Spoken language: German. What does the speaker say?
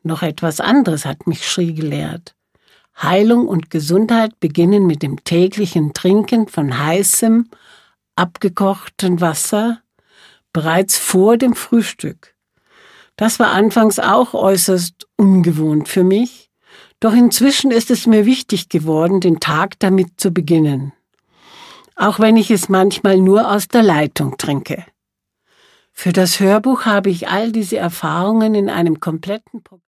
Noch etwas anderes hat mich Sri gelehrt. Heilung und Gesundheit beginnen mit dem täglichen Trinken von heißem, abgekochten Wasser, bereits vor dem Frühstück. Das war anfangs auch äußerst ungewohnt für mich, doch inzwischen ist es mir wichtig geworden, den Tag damit zu beginnen. Auch wenn ich es manchmal nur aus der Leitung trinke. Für das Hörbuch habe ich all diese Erfahrungen in einem kompletten Programm